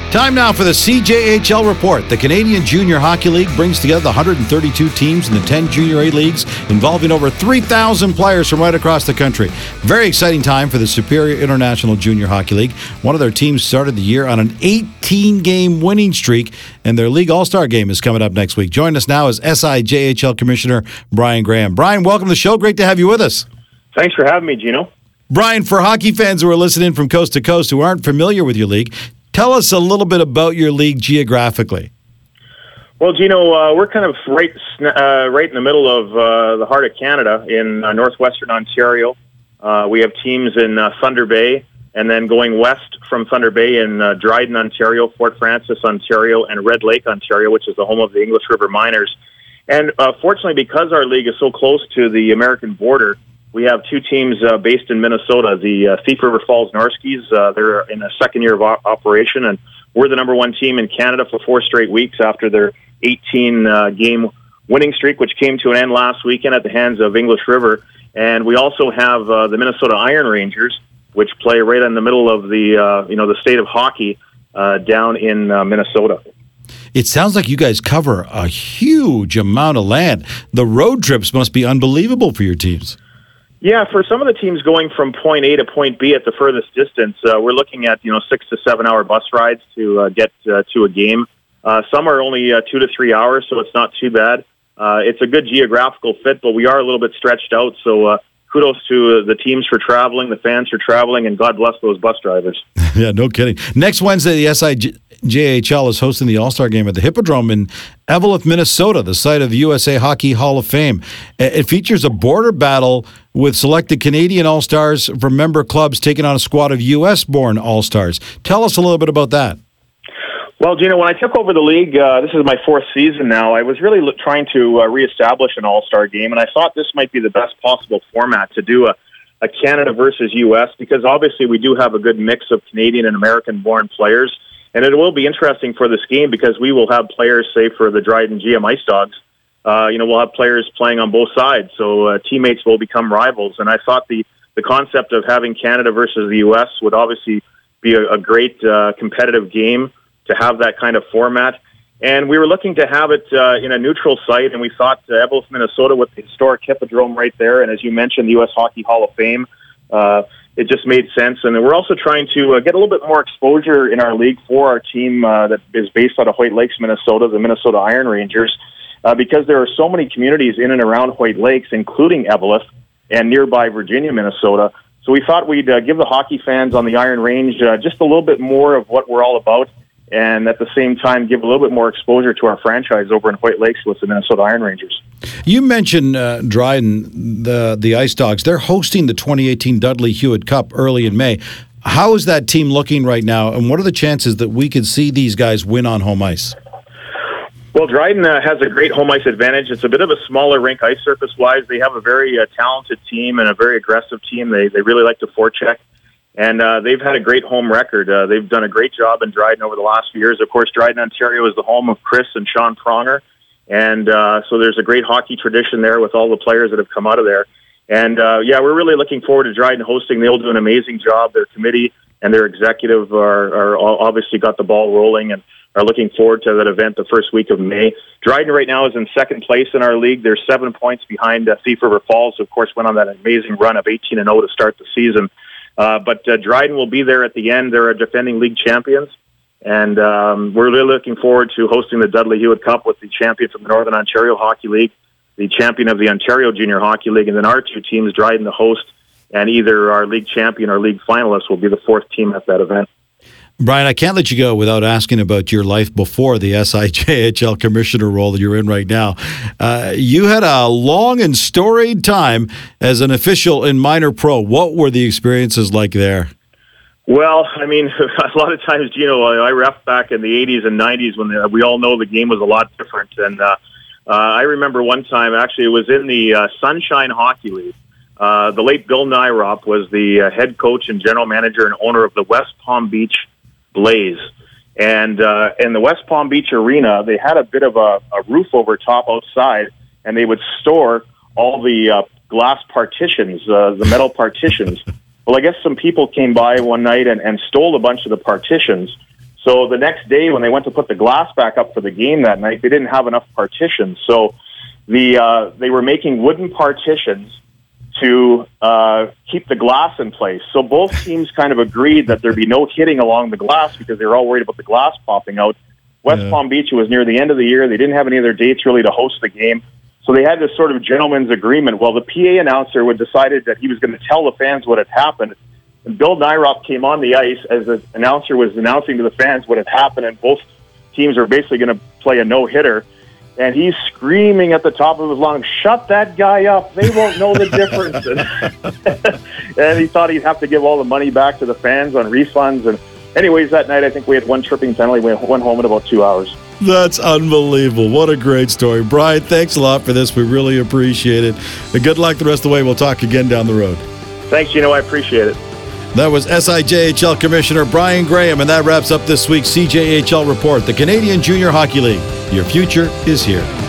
Time now for the CJHL Report. The Canadian Junior Hockey League brings together the 132 teams in the 10 Junior A leagues, involving over 3,000 players from right across the country. Very exciting time for the Superior International Junior Hockey League. One of their teams started the year on an 18-game winning streak, and their League All-Star game is coming up next week. Joining us now is SIJHL Commissioner Brian Graham. Brian, welcome to the show. Great to have you with us. Thanks for having me, Gino. Brian, for hockey fans who are listening from coast to coast who aren't familiar with your league, tell us a little bit about your league geographically. Well, Gino, we're kind of right in the middle of the heart of Canada in northwestern Ontario. We have teams in Thunder Bay, and then going west from Thunder Bay in Dryden, Ontario, Fort Frances, Ontario, and Red Lake, Ontario, which is the home of the English River Miners. And fortunately, because our league is so close to the American border, we have two teams based in Minnesota, the Thief River Falls Norskies. They're in a second year of operation, and we're the number one team in Canada for 4 straight weeks after their 18-game winning streak, which came to an end last weekend at the hands of English River. And we also have the Minnesota Iron Rangers, which play right in the middle of the state of hockey down in Minnesota. It sounds like you guys cover a huge amount of land. The road trips must be unbelievable for your teams. Yeah, for some of the teams going from point A to point B at the furthest distance, we're looking at 6 to 7 hour bus rides to get to a game. Some are only 2 to 3 hours, so it's not too bad. It's a good geographical fit, but we are a little bit stretched out. So kudos to the teams for traveling, the fans for traveling, and God bless those bus drivers. Yeah, no kidding. Next Wednesday, the SIJHL is hosting the All-Star Game at the Hippodrome in Eveleth, Minnesota, the site of the USA Hockey Hall of Fame. It features a border battle with selected Canadian All-Stars from member clubs taking on a squad of U.S.-born All-Stars. Tell us a little bit about that. Well, Gino, when I took over the league, this is my 4th season now, I was really trying to reestablish an All-Star game, and I thought this might be the best possible format to do a Canada versus U.S., because obviously we do have a good mix of Canadian and American-born players, and it will be interesting for this game because we will have players, say, for the Dryden GM Ice Dogs. We'll have players playing on both sides, so teammates will become rivals, and I thought the concept of having Canada versus the U.S. would obviously be a great competitive game to have that kind of format. And we were looking to have it in a neutral site, and we thought Eveleth, Minnesota, with the historic Hippodrome right there, and as you mentioned, the U.S. Hockey Hall of Fame, it just made sense. And we're also trying to get a little bit more exposure in our league for our team that is based out of Hoyt Lakes, Minnesota, the Minnesota Iron Rangers, because there are so many communities in and around Hoyt Lakes, including Eveleth and nearby Virginia, Minnesota. So we thought we'd give the hockey fans on the Iron Range just a little bit more of what we're all about, and at the same time give a little bit more exposure to our franchise over in Hoyt Lakes with the Minnesota Iron Rangers. You mentioned Dryden, the Ice Dogs. They're hosting the 2018 Dudley Hewitt Cup early in May. How is that team looking right now, and what are the chances that we could see these guys win on home ice? Well, Dryden has a great home ice advantage. It's a bit of a smaller rink ice surface-wise. They have a very talented team and a very aggressive team. They really like to forecheck. And they've had a great home record. They've done a great job in Dryden over the last few years. Of course, Dryden, Ontario is the home of Chris and Sean Pronger. And so there's a great hockey tradition there with all the players that have come out of there. And, we're really looking forward to Dryden hosting. They'll do an amazing job. Their committee and their executive are obviously got the ball rolling and are looking forward to that event the first week of May. Dryden right now is in second place in our league. They're 7 points behind Thief River Falls, who, of course, went on that amazing run of 18-0 to start the season. But Dryden will be there at the end. They're defending league champions. And we're really looking forward to hosting the Dudley Hewitt Cup with the champion from the Northern Ontario Hockey League, the champion of the Ontario Junior Hockey League, and then our two teams, Dryden the host, and either our league champion or league finalist will be the 4th team at that event. Brian, I can't let you go without asking about your life before the SIJHL commissioner role that you're in right now. You had a long and storied time as an official in minor pro. What were the experiences like there? Well, I mean, a lot of times, I ref back in the 80s and 90s when we all know the game was a lot different. And I remember one time, actually, it was in the Sunshine Hockey League. The late Bill Nyrop was the head coach and general manager and owner of the West Palm Beach Blaze. And in the West Palm Beach Arena, they had a bit of a roof over top outside, and they would store all the glass partitions, the metal partitions. Well, I guess some people came by one night and stole a bunch of the partitions. So the next day when they went to put the glass back up for the game that night, they didn't have enough partitions. So they were making wooden partitions to keep the glass in place. So both teams kind of agreed that there'd be no hitting along the glass because they were all worried about the glass popping out. West Palm Beach, it was near the end of the year. They didn't have any other dates really to host the game. So they had this sort of gentleman's agreement. Well, the PA announcer had decided that he was going to tell the fans what had happened. And Bill Nyrop came on the ice as the announcer was announcing to the fans what had happened, and both teams are basically going to play a no-hitter. And he's screaming at the top of his lungs, "Shut that guy up. They won't know the difference." And he thought he'd have to give all the money back to the fans on refunds. And anyways, that night I think we had one tripping penalty. We went home in about 2 hours. That's unbelievable. What a great story. Brian, thanks a lot for this. We really appreciate it. And good luck the rest of the way. We'll talk again down the road. Thanks, Gino. I appreciate it. That was SIJHL Commissioner Brian Graham, and that wraps up this week's CJHL Report, the Canadian Junior Hockey League. Your future is here.